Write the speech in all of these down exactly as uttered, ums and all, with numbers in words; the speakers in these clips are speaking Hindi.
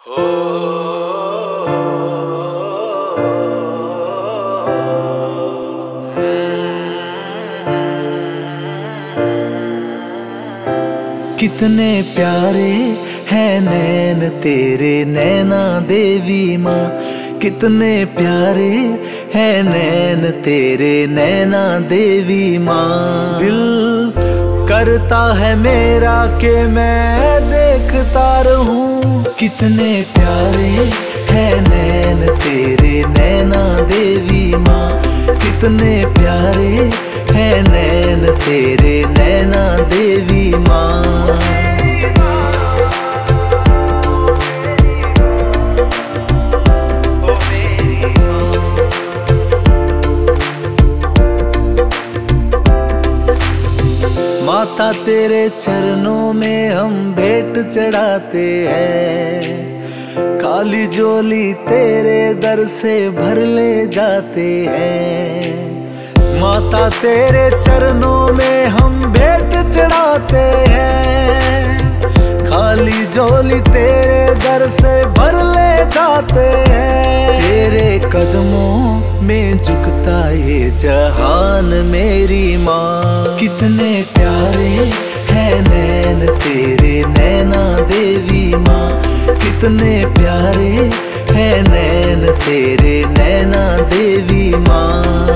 कितने प्यारे हैं नैन तेरे नैना देवी माँ, कितने प्यारे हैं नैन तेरे नैना देवी माँ। दिल करता है मेरा कि मैं देखता रहूं, कितने प्यारे हैं नैन तेरे नैना देवी माँ, कितने प्यारे हैं नैन तेरे नैना देवी माँ। माता तेरे चरणों में हम भेंट चढ़ाते हैं, काली झोली तेरे दर से भर ले जाते हैं। माता तेरे चरणों में हम भेंट चढ़ाते हैं, खाली झोली तेरे दर से भर ले जाते हैं। तेरे कदमों में झुकता ये जहान मेरी माँ, कितने प्यारे हैं नैन तेरे नैना देवी माँ, कितने प्यारे हैं नैन तेरे नैना देवी माँ।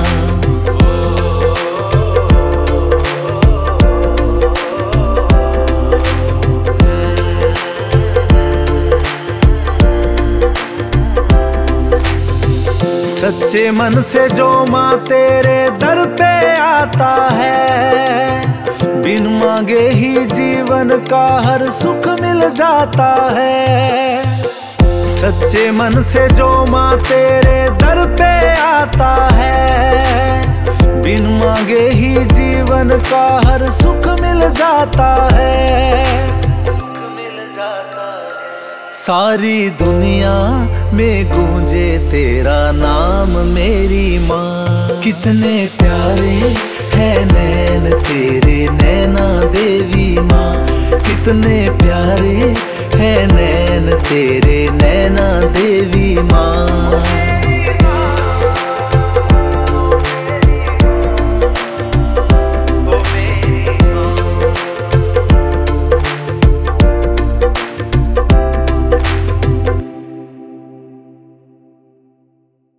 सच्चे मन से जो माँ तेरे दर पे आता है, बिन मांगे ही जीवन का हर सुख मिल जाता है। सच्चे मन से जो माँ तेरे दर पे आता है, बिन मांगे ही जीवन का हर सुख मिल जाता है। सारी दुनिया में गूंजे तेरा नाम मेरी माँ, कितने प्यारे हैं नैन तेरे नैना देवी माँ, कितने प्यारे हैं नैन तेरे नैना देवी माँ।